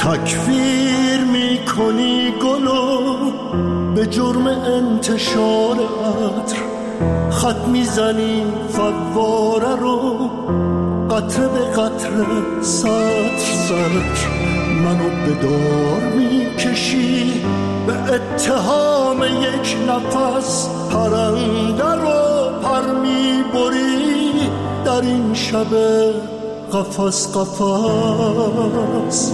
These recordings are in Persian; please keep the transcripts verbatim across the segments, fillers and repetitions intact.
تکفیر میکنی گلو به جرم انتشار عطر، خط میزنی فواره رو قطره به قطره سطر سطر، منو به دار میکشی به اتهام یک نفس، پرنده رو پر میبری در این شب قفس قفس.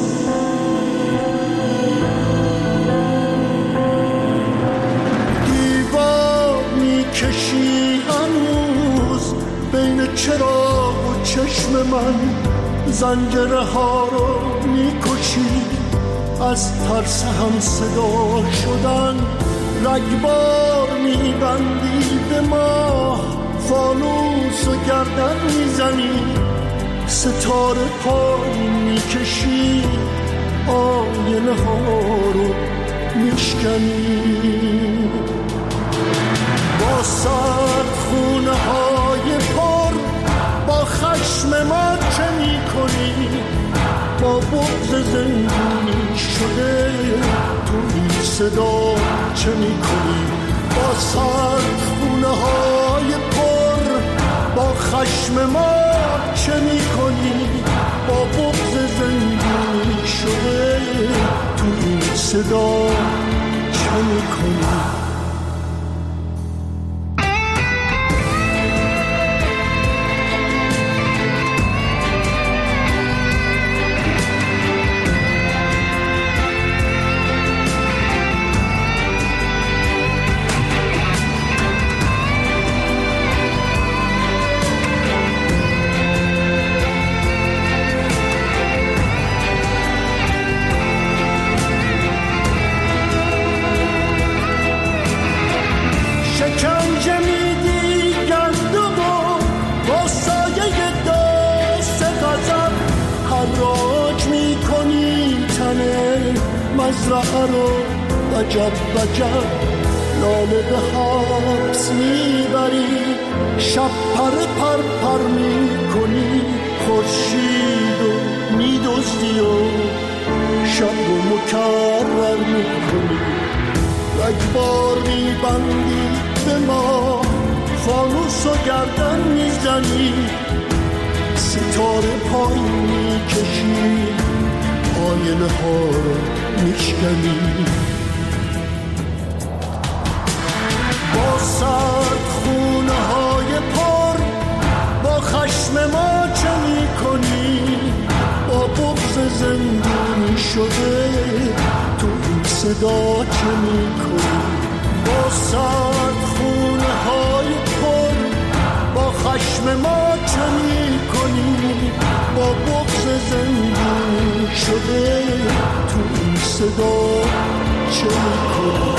دیوار میکشی هنوز بین چراغ و چشم من، زنجره ها رو میکشی از ترس هم صدا شدن، رگبار میبندی به ما فانوس و گردن میزنی، ستاره پای میکشی آینه ها رو میشکنی، با سرد خونه های پر با خشم ما چه میکنی، با بغض زندونی شده تو این صدا چه میکنی، با سرد خونه های پر با خشم ما چه میکنی، با بغض زندونی شده تو این صدا چه میکنی. مزرعه رو وجب وجب لاله به حبس میبری، شب پر پر پر میکنی خورشید و میدزدی و شب رو مکرر میکنی، رگبار میبندی به ما فانوس و گردن میزنی، ستاره پای میکشی آینه ها رو میشکنی، با سرد خونه های پر با خشم ما چه میکنی، با بغض زندونی شده تو این صدا چه میکنی، با سرد خونه های پر با خشم ما چه میکنی، با بغض زندونی شده تو این صدا چه میکنی.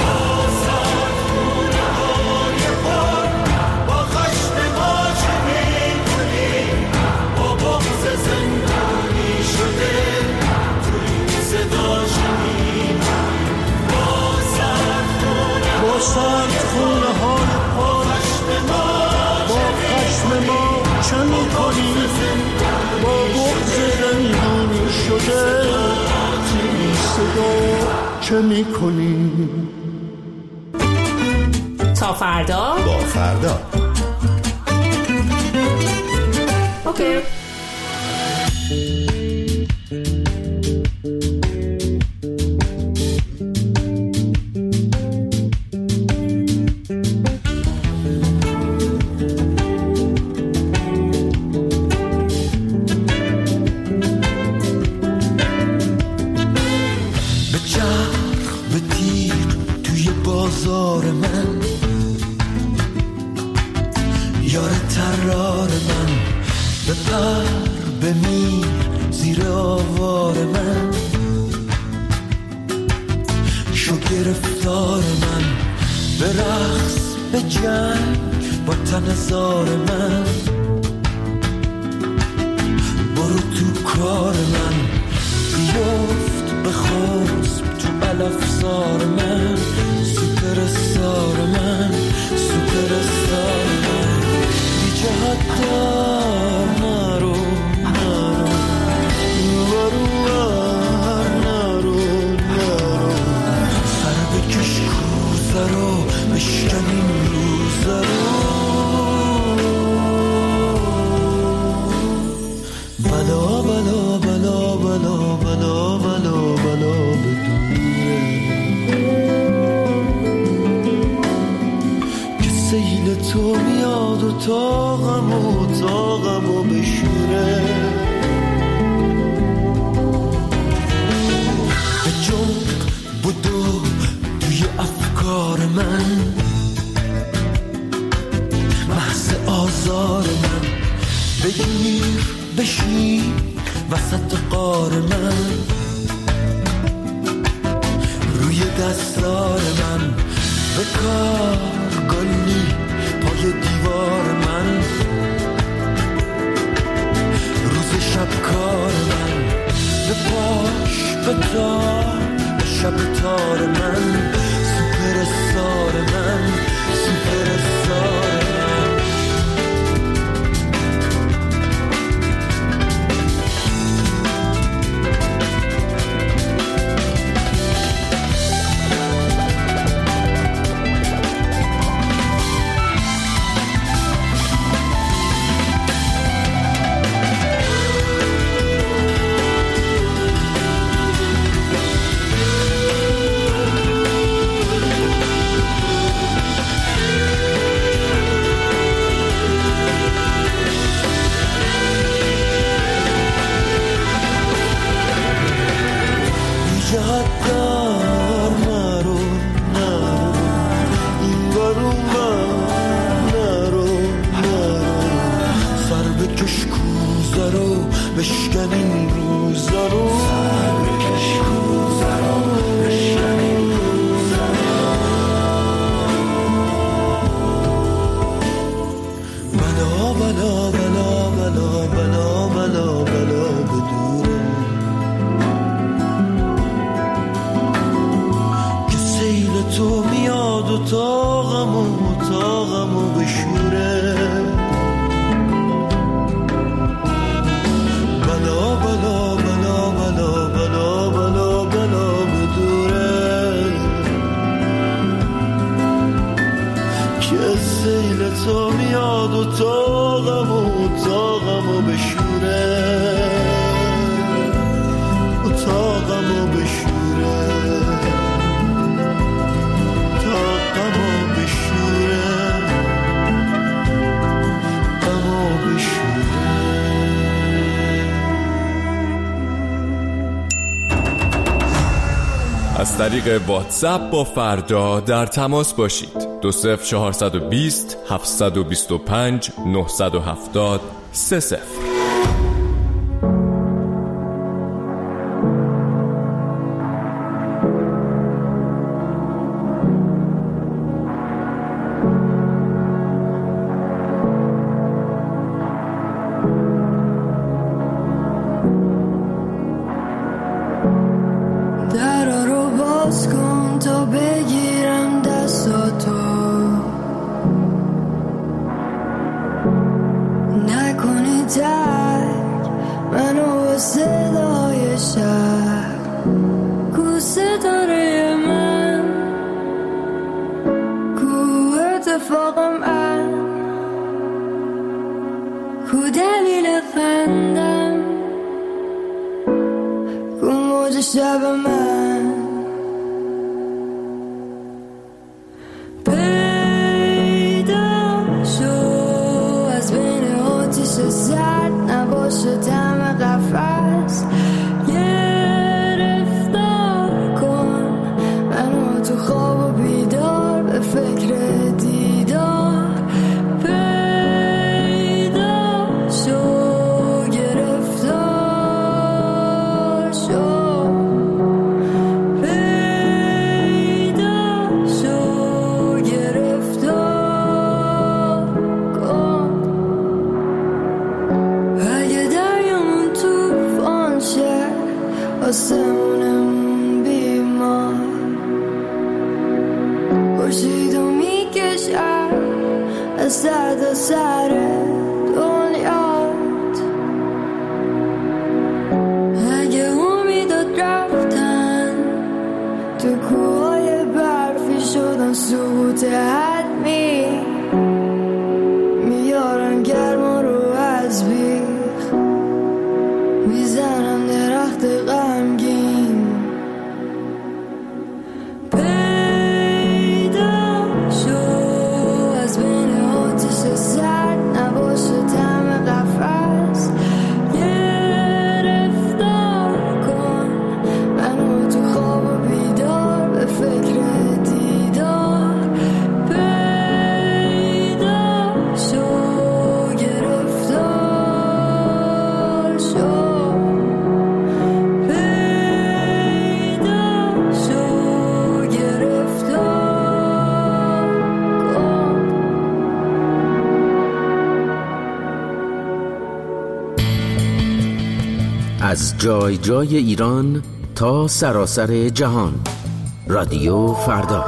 با سرد خونه های پر با خشم ما چه میکنی، با بغض زندونی شده این صدا چه میکنی. تا فردا با فردا اوکی. بازار من یار ترار من، بپر بمیر زیر آوار من، شو گرفتار من، به رقص به جنگ با تن زار من، برو تو کار من، بیفت به خسب تو علفزار من، سوپر استار من، سوپر استار من، بی جهت دار نرو نرو برو ور نرو شیر بشین وسط غار من، روی دستار من بکار گلی پای دیوار من، روز شب کار من به پاش بتار به شب تار من، سوپر سار من سوپر سار من. بشکن این روزا رو سر بکش کوزا رو بشکن این روزا رو. بلا بلا بلا بلا بلا بلا بلا بدورم که سیل تو میاد و تاغم و تاغم و بشوره. بلا بلا بلا بلا بلا بلا بلا بدوره که سیل تو میاد و تاغم و تاغم و بشوره و تاغم و بشوره تاغم و بشوره غم و بشوره. از طریق واتساپ با فردا در تماس باشید. دو صفر چهارصد و بیست هفتصد و بیست و پنج نهصد و هفتاد سه صفر. کن تا بگیرم دستاتو، نکنی ترک منو با صدای شب. کو ستاره من، کو اتفاقم من، کو دلیل خندم، کو موج شب من. سرد نباشه طعم قفس، گرفتار کن منو تو خواب و بیدار، به فکر دیدار پیدا شو، گرفتار شو پیدا شو، گرفتار کن. آسمونم بیمار خورشید و میکشم از سر تا سر دنیات. اگه امیدات رفتن تو کوهای برفی شدن سقوط حتمی، میارن گرما رو از بیخ، میزنم درخت غمگین. پیدا شو از بین آتش سرد نباشه طعم قفس، گرفتار کن منو تو خواب و بیدار، به فکر دیدار پیدا از جای جای ایران تا سراسر جهان. رادیو فردا.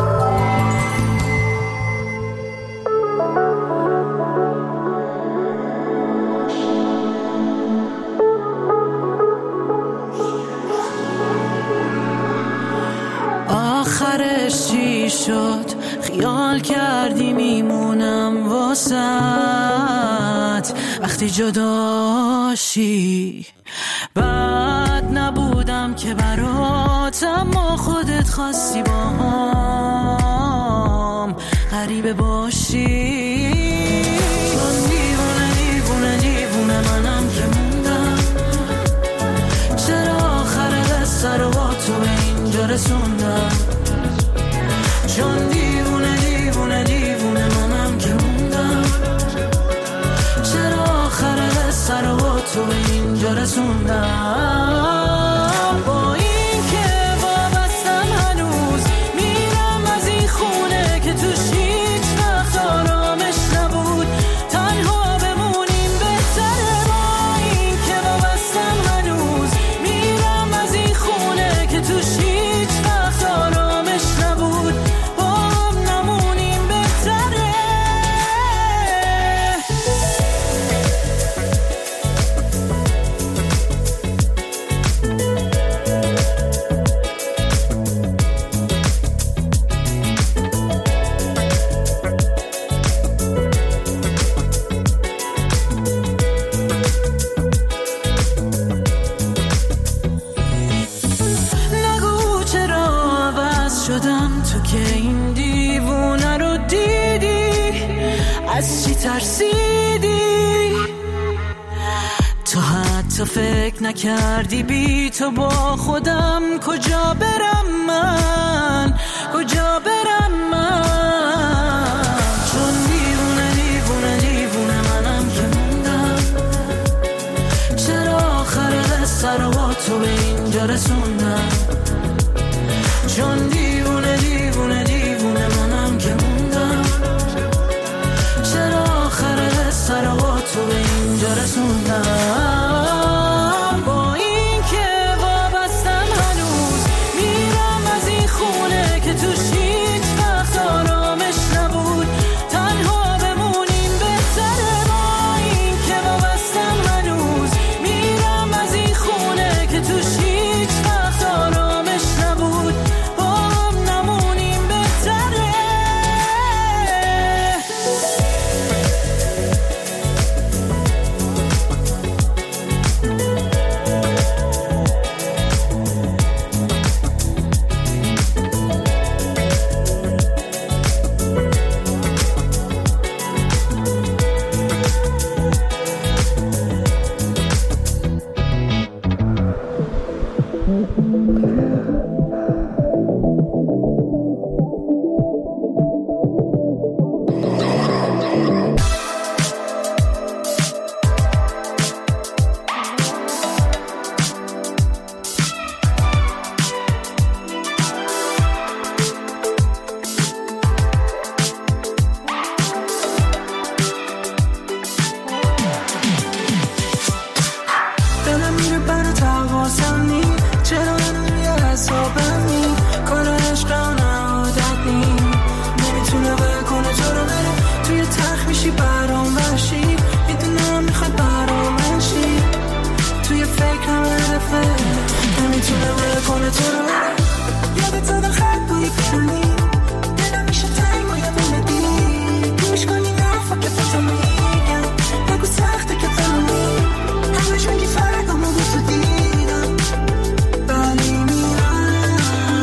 آخرش چی شد؟ خیال کردی میمونم واسط وقتی جداشی. بد نبودم که برات، اما خودت خواستی با هم غریبه باشی. چون دیوونه دیوونه دیوونه منم که موندم، چرا آخر قصه رو با تو به اینجا رسوندم. چون دیوونه دیوونه دیوونه منم که موندم، چرا آخر قصه رو با تو به اینجا رسوندم. با این که وابستم هنوز میرم از این خونه که توش هیچ وقت آرامش نبود. تنها بمونیم بهتره. با این که وابستم هنوز میرم از این خونه که توش هیچ وقت آرامش نبود. با هم نمونیم بهتره. نگو چرا عوض شدم تو که این دیوونه رو دیدی. از چی ترسیدی؟ تو حتی فکر نکردی بی تو با خودم کجا برم من، کجا برم من. چون دیوونه دیوونه دیوونه منم که موندم، چرا آخر قصه رو با تو به اینجا رسوندم. چون دیوونه دیوونه دیوونه منم که موندم، چرا آخر قصه رو با تو به اینجا رسوندم. با این که وابستم هنوز میرم از این خونه که توش هیچ وقت آرامش نبود. تنها بمونیم بهتره. با این که وابستم هنوز میرم از این خونه که توش هیچ وقت آرامش نبود. با هم نمونیم بهتره. دلم میره برای تقاسمی، چرا هنوز روی حسابمی. کار عشق عادت نی، نمیتونه بکنه تو رو بره. توی تخت میشی برام وحشی، میدونم میخواد برام بشی. توی فکرم هدفه، نمیتونه بکنه تو رو بره. یادت زدن خط بایی کنی، دلم میشه تنگ و یادم بدی. گوش کنی نفا که فتا میگم، نگو سخته که فهمی. همش میگی فرق اما با تو دیدم، ولی میرم.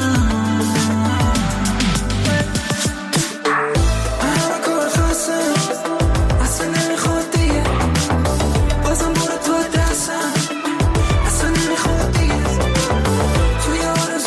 همه کار خواستم اصلا نمیخواد دیگه، بازم برو تو دستم اصلا نمیخواد دیگه. توی آرزو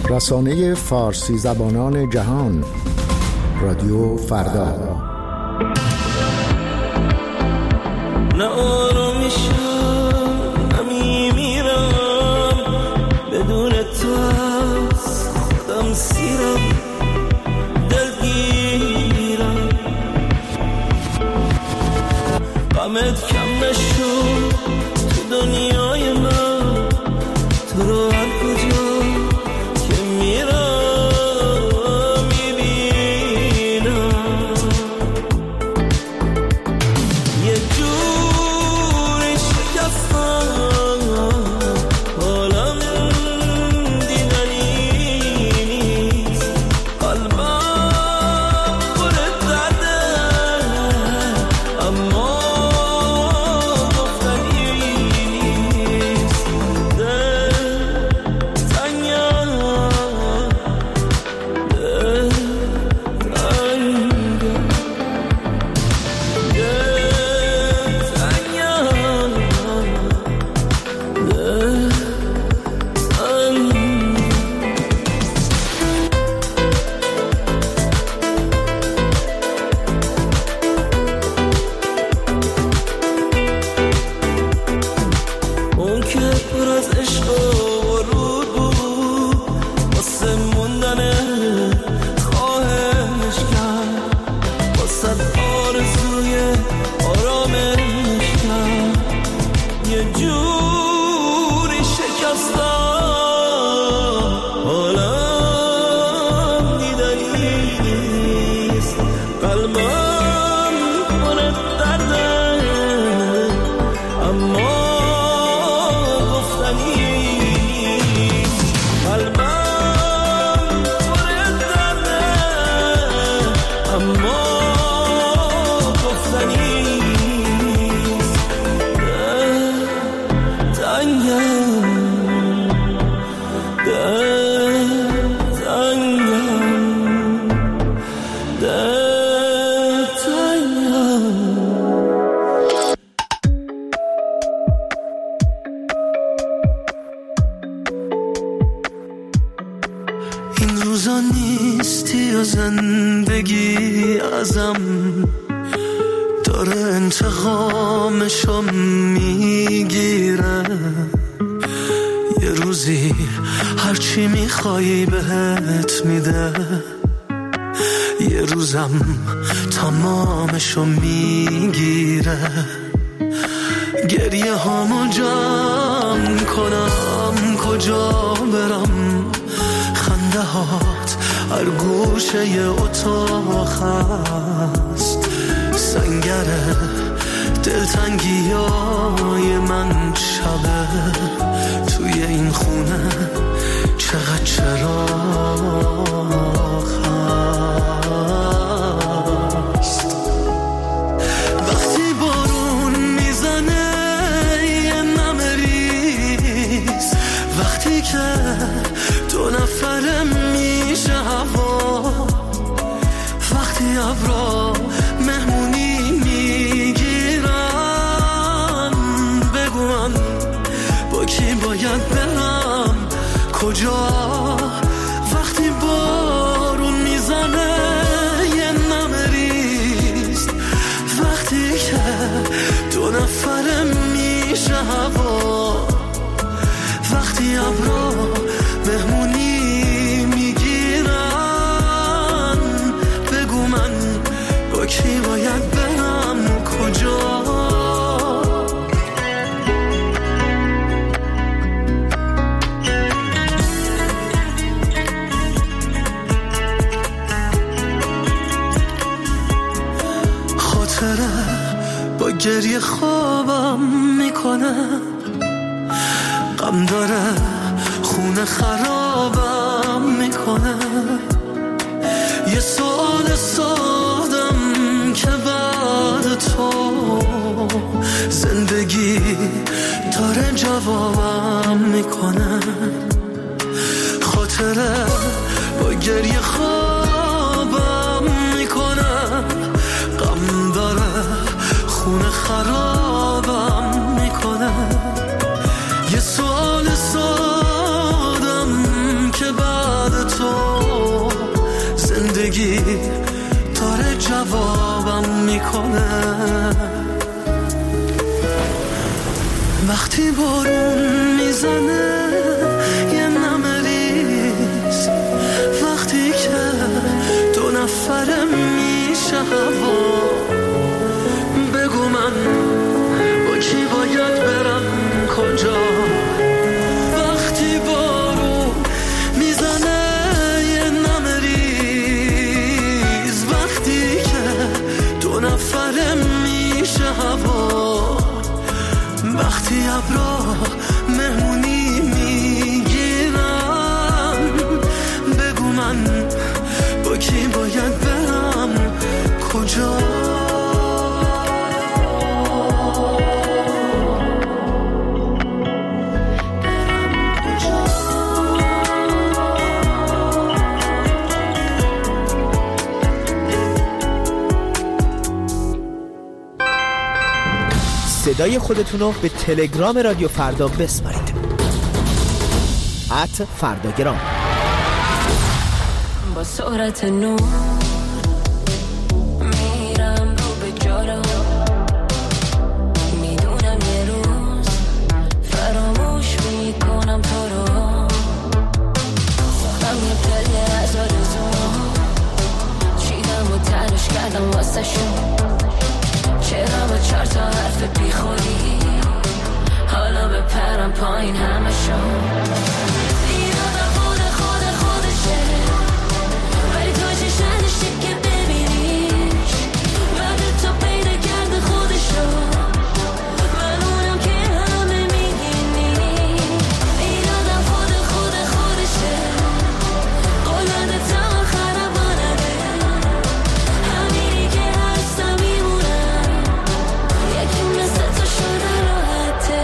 رسانه فارسی زبانان جهان، رادیو فردا. نه آرامیشم نه میمیرم بدون تو، از خودم سیرم دلگیرم، غمت کم نشد تو دنیای من، تو رو هر کجا که میرم میبینم، یه جوری شکستم حالم دیدنی نیست، قلبم پر درده اما زندگی ازم داره انتقامشو میگیره، یه روزی هرچی میخوایی بهت میده، یه روزم تمامشو میگیره، گریه هامو جمع کنم کجا برم، خنده هات هر گوشه ی اتاق هست، سنگره دلتنگی های من شبه توی این خونه چقدر چراغ هست، وقتی بارون میزنه یه نمه ریز، وقتی که دو نفره میشه هوا، وقتی ابرا مهمونی میگیرن، بگو من با کی باید برم کجا، وقتی بارون میزنه یه نمه ریز، وقتی که دو نفره میشه هوا، وقتی ابرا مهمونی میگیرن، بگو من با کی باید برم کجا. خاطره با گریه خوابم میکنه، غم داره خونه خرابم میکنه، یه سوال سادم که بعد تو زندگی داره جوابم میکنه، خاطره با گریه خوابم میکنه، غم داره خونه خرابم میکنه، یه سوال سادم که بعد وقتی بارون میزنه یه نمریز، وقتی که دو نفره میشه هوا، بگو من با کی باید برم کجا. وقتی بارون میزنه یه نمریز، وقتی که دو نفره میشه هوا، وقتی ابرا مهمونی میگیرم، بگو من با کی باید برم کجا. صدای خودتون رو به تلگرام رادیو فردا بسپارید. ات فرداگرام. با سرعت نور میرم رو به جارو، میدونم یه روز فراموش میکنم تو رو. ساختم یه پله از آرزوام، چیدم و تنش کردم واسه شون. چرا با چهار تا حرف بی خودی حالا بپرم پایین همه شون. این آدم خود خود خودشه، ولی تو چش نداشتی که ببینیش. بعد تو پیدا کرده خودشو، من اونم که همه میگینی. این آدم خود خود خودشه، قلنده تا خرابا نده، همینی که هستم میمونم، یکی مثل تو شده راحته.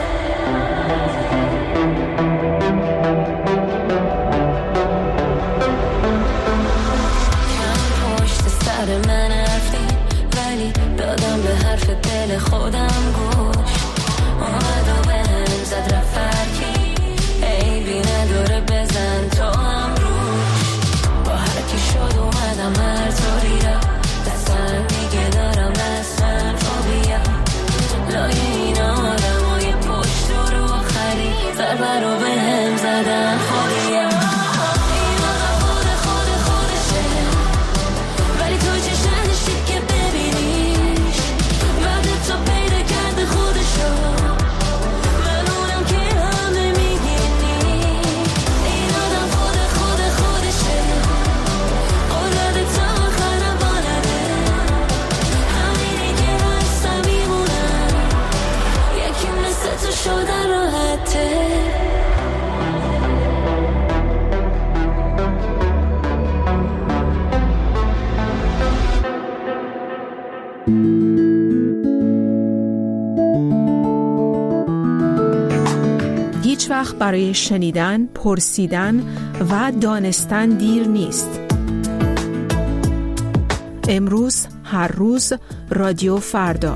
کم پشت سر من رفتی، ولی دادم به حرف دل خودم گوش. اومد و به هم زد رفرکی، عیبی نداره بزن تو هم روش. با هرکی شد اومدم هر طوری را، دستم دیگه دارم دستم فوبیا. لای این آدم های پشت رو آخری ضربه رو به هم زدن خودیا. این آدم خود خود خودشه، ولی تو چش نداشتی که ببینیش. بعد تو پیدا کرده خودشو، من اونم که همه میگینی. این آدم خود خود خودشه، قلنده تا خرابا نده، همینی که هستم میمونم، یکی مثل تو شده راحته. هیچ وقت برای شنیدن، پرسیدن و دانستن دیر نیست. امروز، هر روز، رادیو فردا.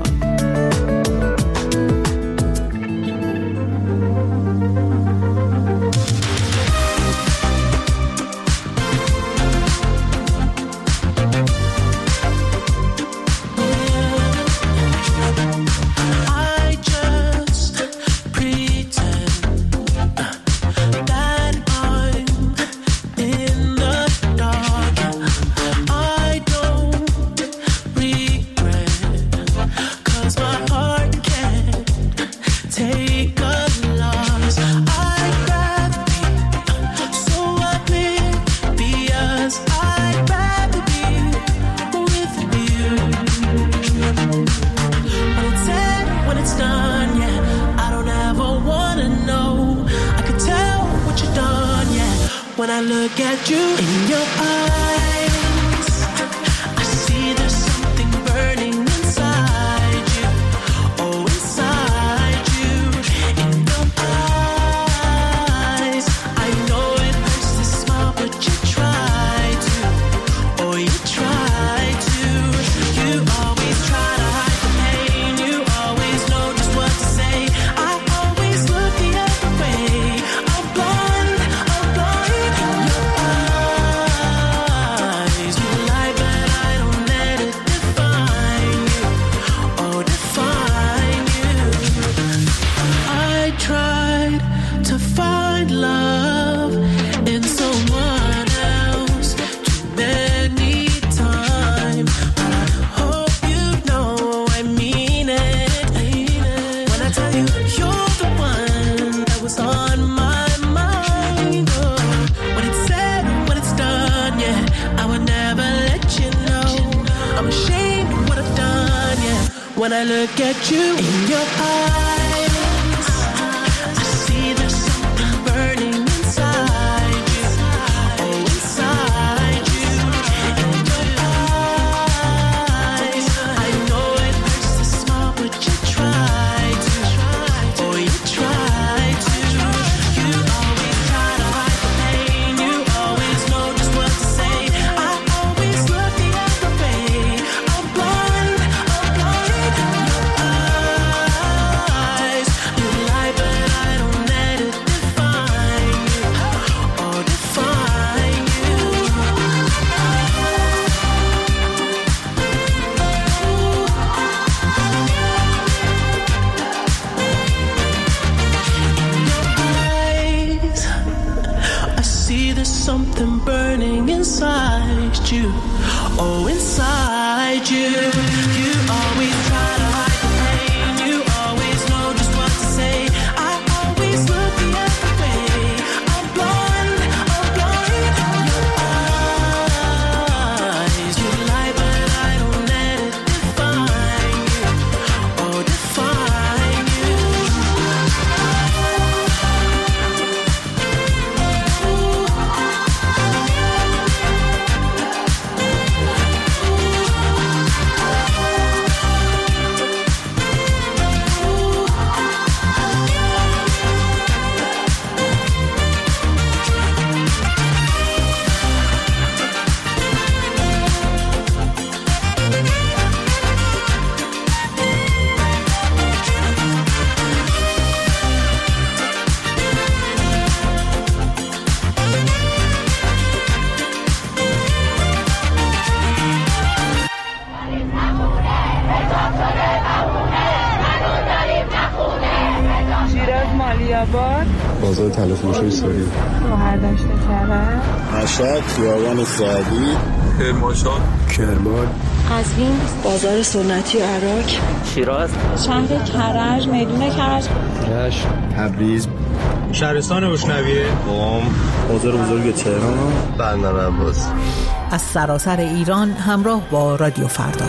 When I look at you in your eyes, I see there's something burning inside you. Oh, inside you. In your eyes, I know it hurts to smile, but you try to. Oh, you try to. You always try to hide the pain. You always know just what to say. I always look the other way. I'm blind, I'm blind. In your eyes. I look at you in your eyes, I see there's something burning inside you. Oh, inside you. In your eyes, I know it hurts to smile, but you try to. Oh, you try to. You always try to hide the pain. You always know just what to say. I always look the other way. I'm blind, I'm blind. Your eyes, you lie, but I don't let it define you or define you. Eyes, I see there's something burning inside you. Oh, inside you. You always try to hide the pain. You always know just what to say. I always look the other way. I'm blind, I'm blind. Your eyes, you lie, but I don't let it define you or define you. شیراز مالیاباد، بازار تلفروشی سوری، شهردشت کرد، مشهد، خیابان سعدی، کرمانشاه، کرمان، قزوین، بازار سنتی عراق، شیراز، شهر کرج، میدون کرج، رشت، تبریز، شهرستان اشنویه، قم، بازار بزرگ تهران، بندر عباس. از سراسر ایران همراه با رادیو فردا.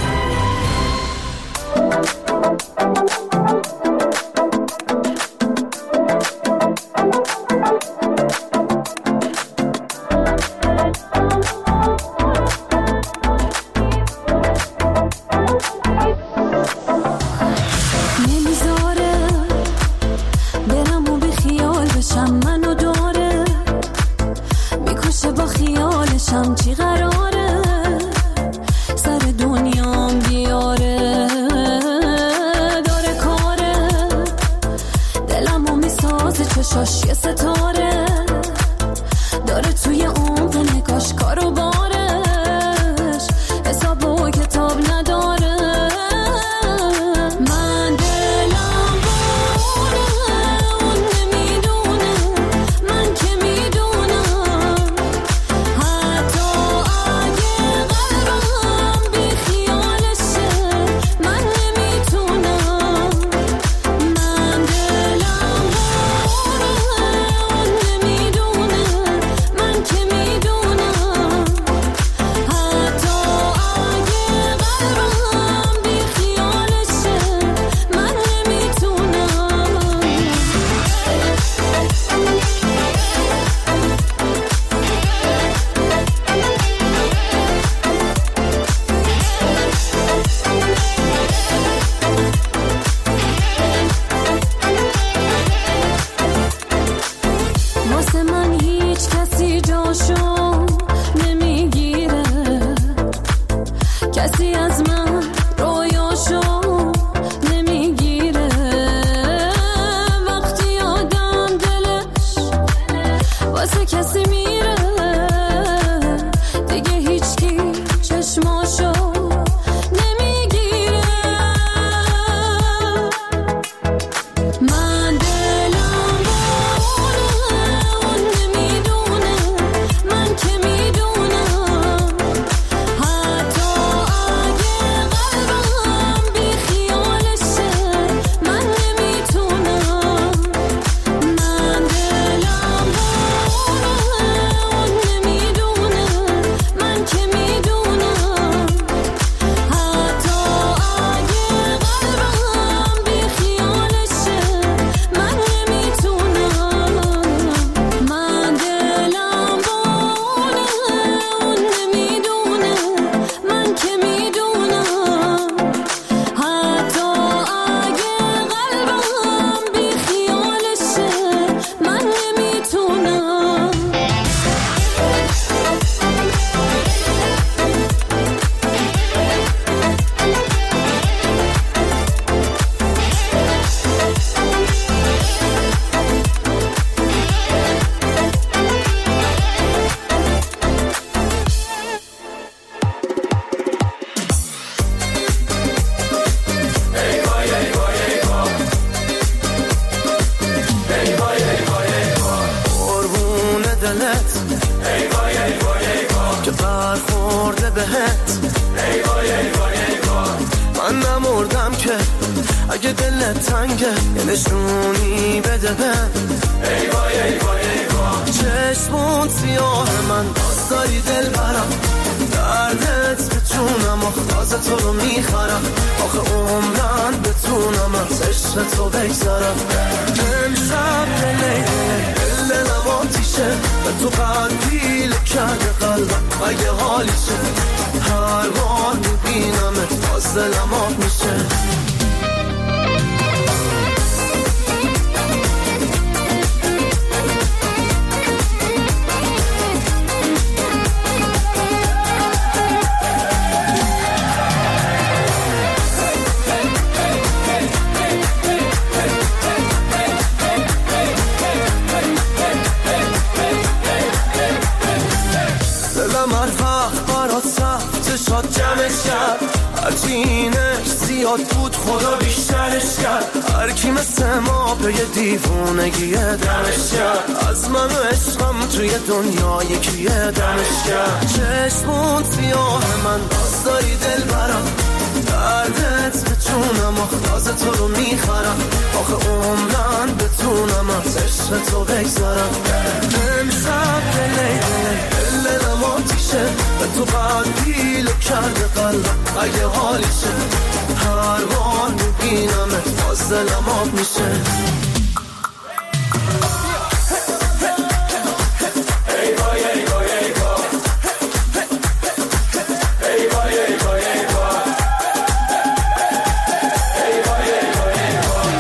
بهت ای وای ای وای ای وای. من نمردم که اگه دلت تنگه یه نشونی بده بهم ای وای ای وای ای وای. چشمون سیاه من باز داری دل برم دردت به جونم آخاز تو رو میخرم آخه عمرن بتونم از عشق تو بگذرم. امشب دلی دلم آتیشه به تو قلبیل کرده قلبم اگه حالیشه هر بار میبینمت باز دلم آب میشه. شاد جمعش کرد هرچی اینش زیاد بود خدا بیشترش کرد هر کی مثل ما به یه دیوونگی دمش کرد از من و عشقم توی دنیا یکیه دمش کرد. چشمون سیاه من باز داری دل برم دردت به جونم آخاز تو رو میخرم آخه عمرن بتونم از عشق تو بگذرم. امشب دلی دلی دلم آتیشه به تو قلبیل کرده قلبم اگه حالیشه هر بار میبینمت باز دلم آب میشه. ای وای ای وای ای وای. ای وای ای وای ای وای. ای وای ای وای ای وای.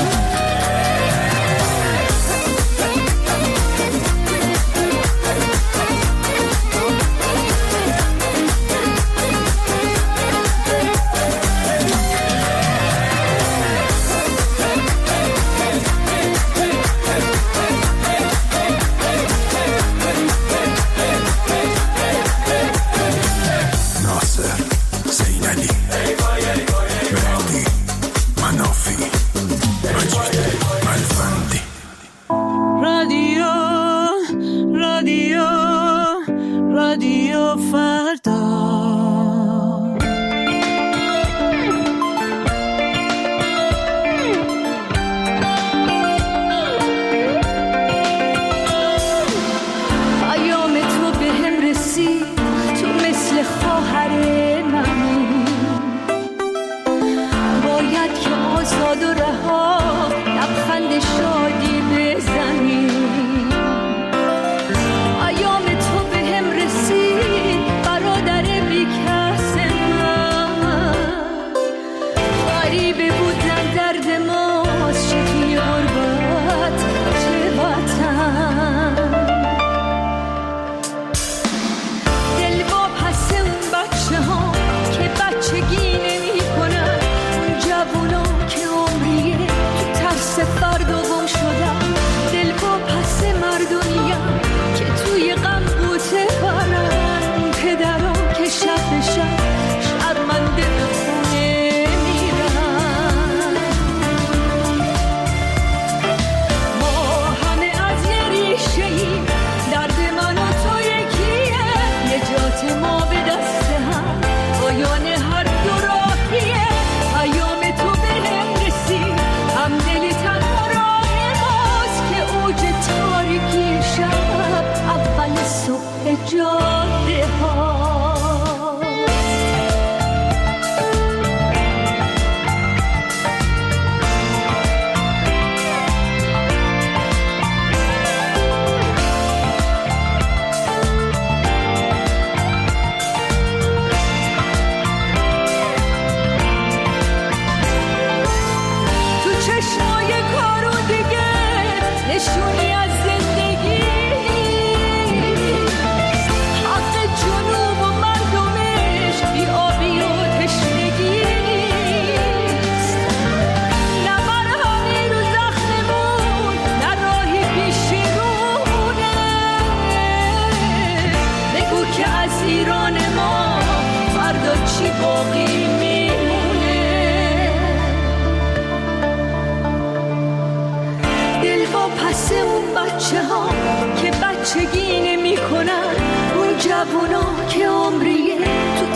بچه ها که بچگی نمی کنن، اون جوونا که عمریه تو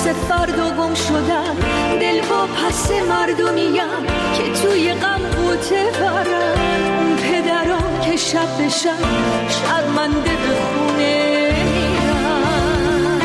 واسه فردا گم شدم، دل با پس مردمیم که توی غم بوته برن. اون پدران که شب به شب شرمنده به خونه میرن.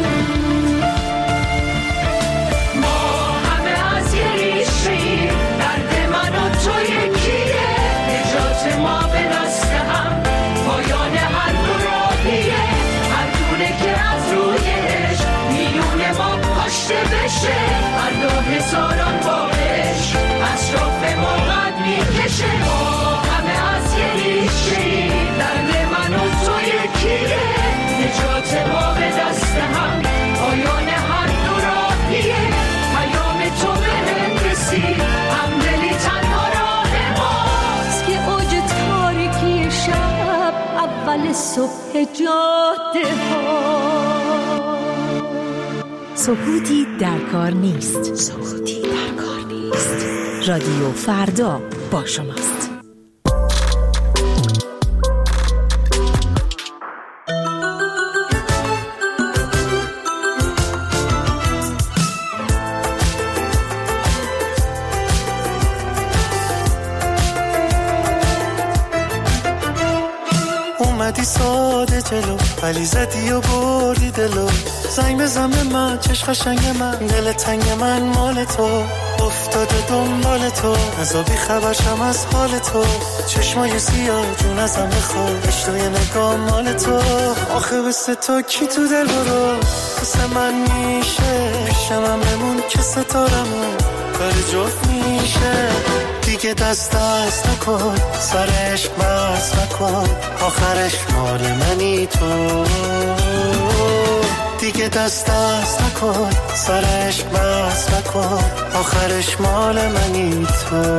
ما همه از یه ریشه‌ایم، درد من و تو یکیه، نجات ما به دست هم، پایان هر دو راهیه. هر دونه که از روی عشق میونه ما کاشته بشه، هر دو هزاران بارش اطراف ما قد میکشه. ما همه از یه ریشه‌ایم، درد من و تو یکیه، نجات ما به دست هم، پایان هر دو راهیه. پیام تو به هم رسید، همدلی تنها راه ماست که اوج تاریکی شب اول صبح جاده ها. سکوتی در کار نیست. سکوتی در کار نیست. رادیو فردا با شماست. اومدی ساده جلو ولی زدی و بردی دلو. زنگ بزن به من چش قشنگ من، دل تنگ من مال تو، افتاده دنبال تو، نزا بی خبرشم از حال تو. چشمای سیاه جون ازم بخواد، اشتوی نگاه مال تو. آخه بسه تو کی تو دل برو بسه من میشه، پیشم هم بمون که ستارمون کار جفت میشه. دیگه دست دست نکن، سر عشق بس نکن، آخرش مال منی تو. دیگه دست دست نکن، سر عشق بس نکن، آخرش مال منی تو.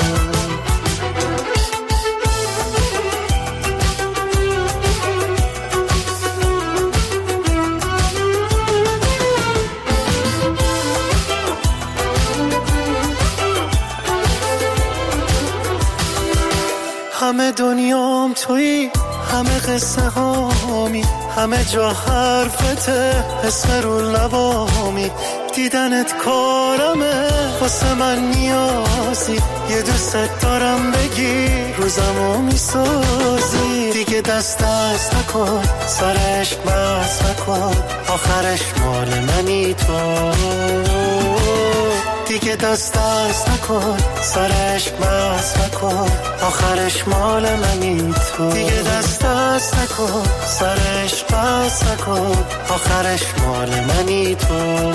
همه دنیام تویی، همه قصه هامی، همه جا حرفته، اسم رو لبامی. دیدنت کارمه، واسه من نیازی، یه دوست دارم بگی روزمو میسازی. دیگه دست دست نکن، سر عشق بس نکن، آخرش مال منی تو. دیگه دست دست نکن، سر عشق بس نکن، آخرش مال منی تو. دیگه دست دست نکن، سر عشق بس نکن، آخرش مال منی تو.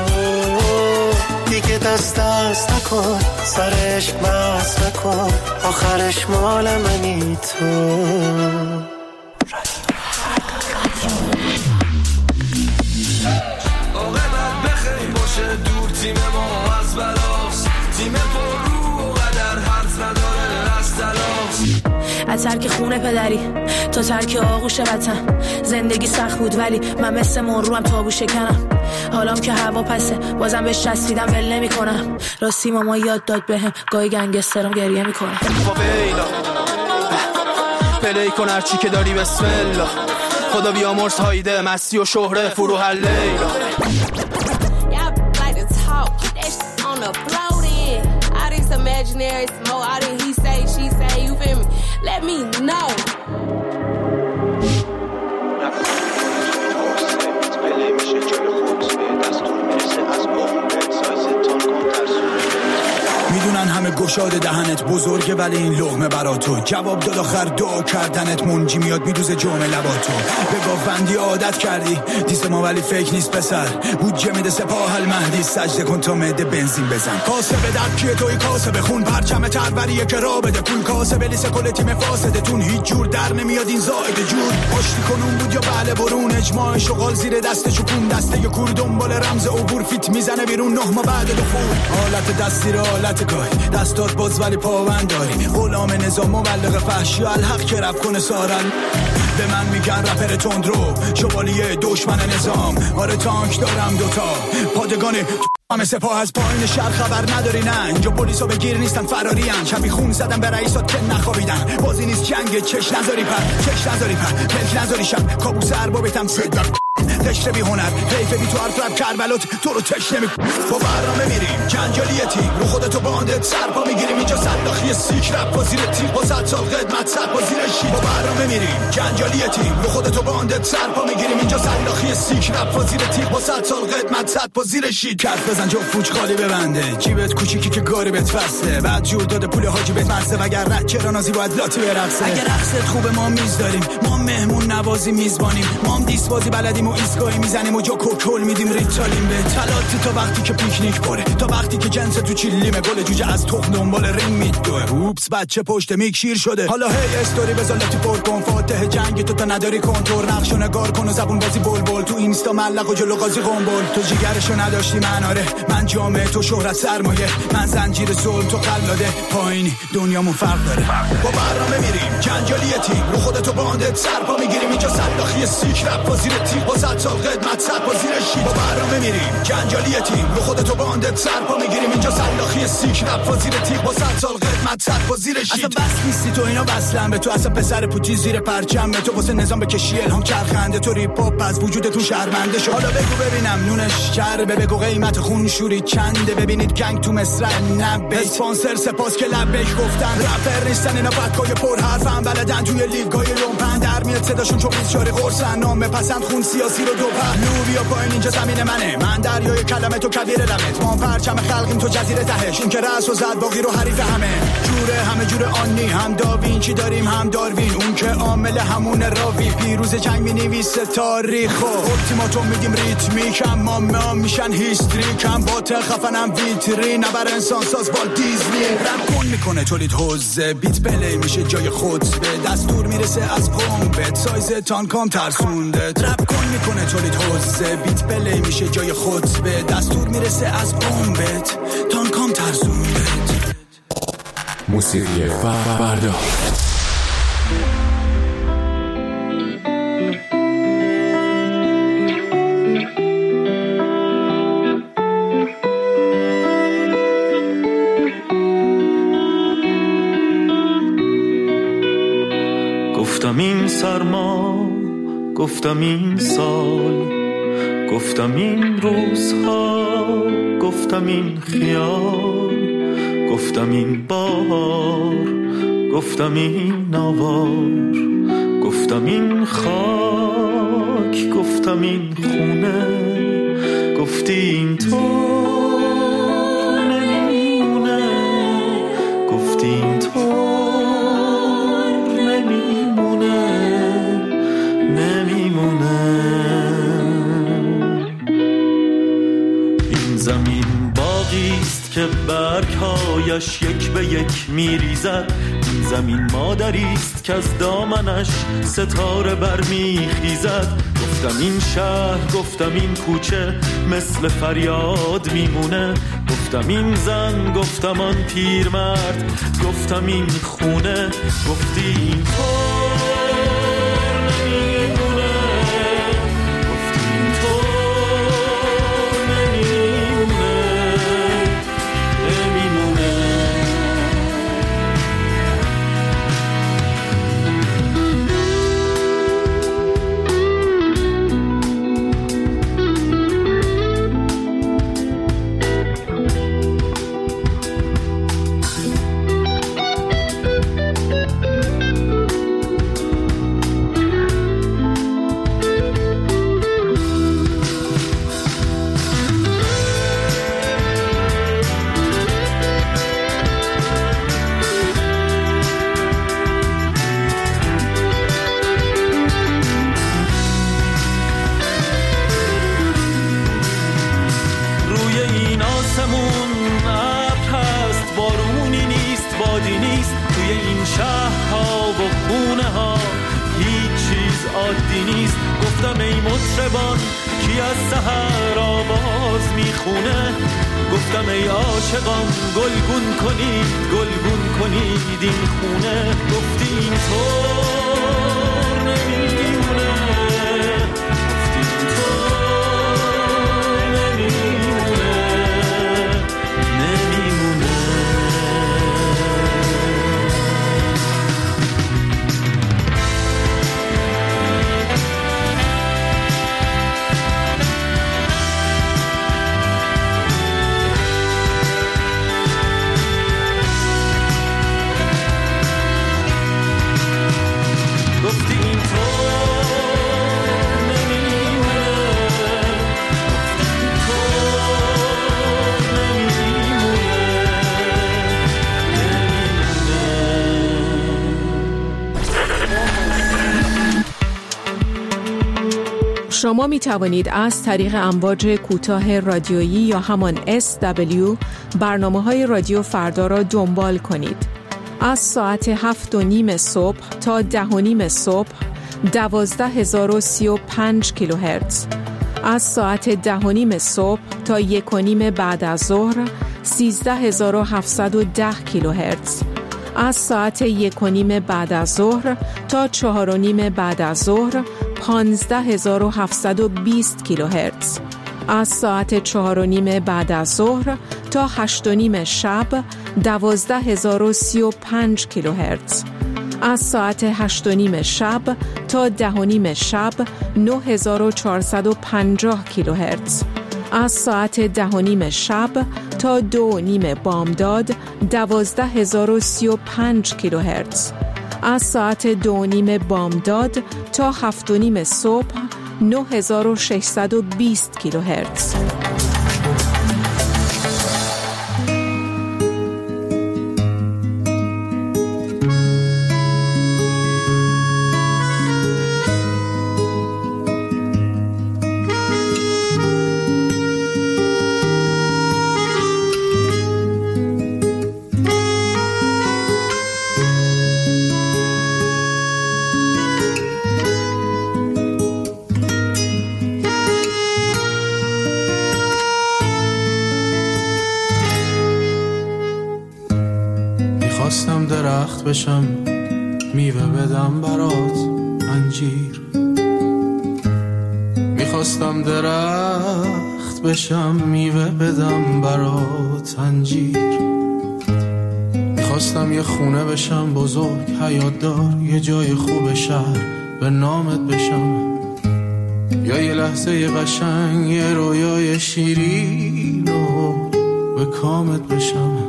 دیگه دست دست نکن، سر عشق بس نکن، آخرش مال منی تو. تیم ما از بلاست، تیم پر رو و قدر حرف نداره از تلاست. از ترک خونه پدری تا ترک آغوش وطن، زندگی سخت بود ولی من مثل مروم تابو شکنم. حالام که هوا پسه بازم بهش چسبیدم ول نمی کنم. راستی ماما یاد داد بهم گاهی گنگسترم گریه میکنم. با بیلا پلی کن هرچی که داری بسم الله، خدا بیامرز هایده مستی و شهره فروح لیلا. Imaginary smoke, I didn't he say, she say, you feel me? Let me know. میدونن همه گشاد دهنت بزرگه ولی این لقمه برا تو. جواب داد آخر دعا کردنت منجی میاد میدوزه جمعه لباتو. به گاوبندی عادت کردی دیس ما ولی فکر نیست پسر. بودجه میده سپاه المهدی، سجده کن تا مده بنزین بزن. کاسه به درد کیه توی کاسه بخون، پرچم تروریه که را بده پول. کاسه به لیس کل تیم فاسدتون هیچ جور در نمیاد این زائد جور. پشتی کنون بود یا بله برون، اجماع شغال زیر دست چکون. دسته یه کور دنبال رمز عبور فیت میزنه بیرون نه ما بعد دفور. حالت دستی را حالت گاهی دستات باز ولی پاوند داری. غلام نظام مبلغ فحشی الحق که رفت کنه سارن. به من میگن رپر تندرو، شوالیه دشمن نظام. آره تانک دارم دوتا پادگانی همه سپاه از پایین شهر خبر نداری نه. اینجا پلیسا بگیر نیستن فراری ان. شبی خون زدن به رئیسات که نخوابیدن. بازی نیست جنگ چش نذاری پر چش نذاری پر پلک نذاری شب کابوس اربابتم صدا قشر بی هنر حیف بی تو حرف رب کربلات تو رو تش نمی با برنامه میریم جنجالی تیم رو خودتو باندت سرپا میگیریم اینجا صنداخی سیک رپ با زیر تیم با صد سال قدمت صد با زیر شید با برنامه میریم جنجالی تیم رو خودتو باندت سرپا میگیریم اینجا صنداخی سیک رپ با زیر تیم با صد سال قدمت صد با زیر شید کف بزن جو فوج خالی ببنده جیبت کوچیکی که گاری بهت فسته بعد جور داده پول حاجی بهت مسته وگر رد چرا نازی باید لاتی برقصه اگه رقصت خوبه ما میز داریم ما مهمون نوازی میزبانیم ما هم دیس بازی بلدیم و ایستگاهی میزنیم و جو کوکل میدیم ریتالیم به تلاتی تا وقتی که پیکنیک باره تا وقتی که جنس تو چیلیمه گل جوجه از تخم دنبال رینگ میدوه اوپس بچه پشت میک شیر شده حالا هی استوری بذار لاتی پر کن فاتح جنگ تو تا نداری کنتور نقشو نگار کن و زبون بازی بلبل تو اینستا ملق و جلو قاضی قنبل تو جیگرشو نداشتی من آره من جامعه تو شهرت سرمایه من زنجیر ظلم تو قلاده پایینی دنیامون فرق داره با برنامه میریم جنجالی تیم رو خودتو باندت سرپا میگیریم اینجا صنداخی سیک رپ با زیر تیم با صد سال قدمت صد با زیر شید با برنامه میریم جنجالی تیم رو خودتو باندت سرپا میگیریم اینجا صنداخی سیک رپ با زیر تیم با صد سال قدمت صد با زیر شید اصلا بس نیستی تو اینا وصلن به تو اصلا پسر پوتی زیر پرچم به تو واسه نظام بکشی الهام چرخنده تو ریپ هاپ از وجودتون شرمنده شو حالا بگو ببینم نونش چربه بگو قیمت خون شوری چنده ببینید گنگ تو مصر نبه اسپانسر سپاس که لبش گفتن رپر نیستن اینا بدکای پر حرفن بلدن توی لیگای لومپن در میاد صداشون چون بیچاره قرصن نام پسند خون سیاسی رو دو پهلو بیا پایین اینجا زمین منه من دریای کلمه تو کویر لبت ما پرچم خلقیم تو جزیره تهش این که رأس و زد باقی رو حریف همه جوره همه جور آنی هم داوینچی داریم هم داروین اون که عامل همون راوی پیروز جنگ مینویسه تاریخو التیماتوم میگیم ریتمیک اما ما میشن هیستریک هم باطل خفنم ویترین نبر انسان ساز بال دیزنی رم کن میکنه تولید حوزه بیت بلی میشه جای خود به دستور میرسه از قومبت سایز تانکام ترسونده رپ کن میکنه تولید حوزه بیت بلی میشه جای خود به دستور میرسه از قومبت تانکام ترسونده موسیقی فردا گفتم این سرما گفتم این سال گفتم این روزها گفتم این خیال گفتم این بار گفتم این آوار گفتم این خاک گفتم این خونه گفتی این تو نمیمونه گفتی این تو که برگ‌هایش یک به یک میریزد این زمین مادریست که از دامنش ستاره برمیخیزد گفتم این شهر گفتم این کوچه مثل فریاد میمونه گفتم این زن گفتم آن پیرمرد گفتم این خونه گفتی این شما می توانید از طریق امواج کوتاه رادیویی یا همان اس دبلیو برنامه های رادیو فردا را دنبال کنید. از ساعت هفت و نیم صبح تا ده و نیم صبح دوازده هزار و سی و پنج کیلوهرتز، از ساعت ده و نیم صبح تا یک و نیم بعد از ظهر سیزده هزار و هفتصد و ده کیلوهرتز، از ساعت یک و نیم بعد از ظهر تا چهار و نیم بعد از ظهر پانزده هزار و هفتصد و بیست کیلوهرتز، از ساعت چهار و نیم بعد از ظهر تا هشت و نیم شب دوازده هزار و سی و پنج کیلوهرتز، از ساعت هشت و نیم شب تا ده و نیم شب نه هزار و چهارصد و پنجاه کیلوهرتز، از ساعت ده و نیم شب تا دو و نیم بامداد دوازده هزار و سی و پنج کیلوهرتز، از ساعت دو و نیم بامداد تا هفت و نیم صبح نه هزار و ششصد و بیست کیلوهرتز. خواستم درخت بشم میوه بدم برات انجیر، میخواستم درخت بشم میوه بدم برات انجیر، میخواستم یه خونه بشم بزرگ حیات دار، یه جای خوب شهر به نامت بشم، یا یه لحظه قشنگ یه رویای شیرین و به کامت بشم،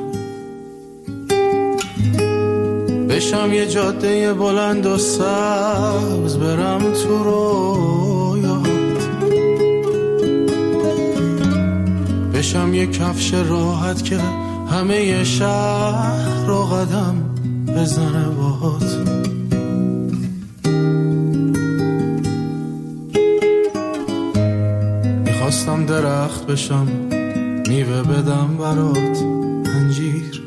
بشم یه جاده بلند و سبز برم تو رویات، بشم یه کفش راحت که همه ی شهر رو قدم بزنه باهات، میخواستم درخت بشم میوه بدم برات انجیر،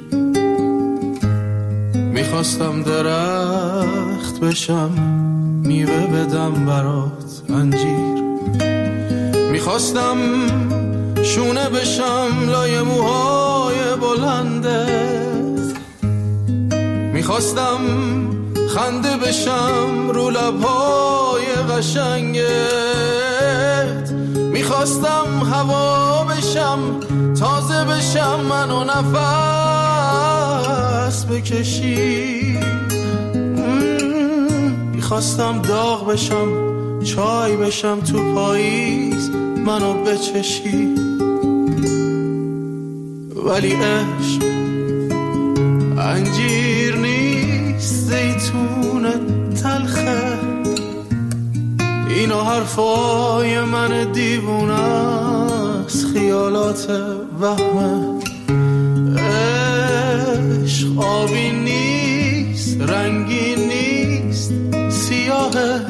میخواستم درخت بشم میوه بدم برات انجیر، میخواستم شونه بشم لای موهای بلندت، میخواستم خنده بشم رو لبهای قشنگت، میخواستم هوا بشم تازه بشم من و نفس بکشی، میخواستم داغ بشم چای بشم تو پاییز منو بچشی، ولی عشق انجیر نیست زیتون تلخه، اینو حرفای من دیوونه است خیالات وهمه، عشق آبی نیست رنگی نیست سیاهه،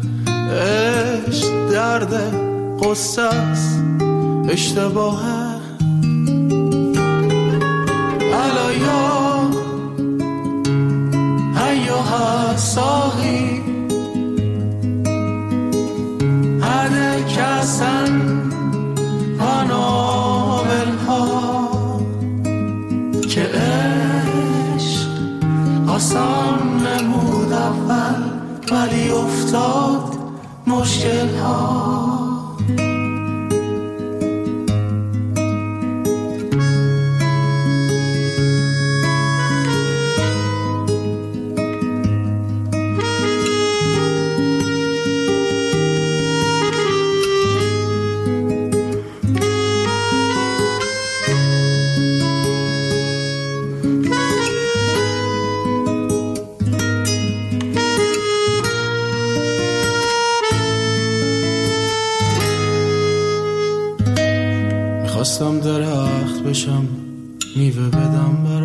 عشق درد قصه است اشتباهه، الایا ایوها صاحی هده کسن قنابل ها که عشق آسان نمود اول ولی افتاد مشکل ها. خواستم درخت بشم میوه بدم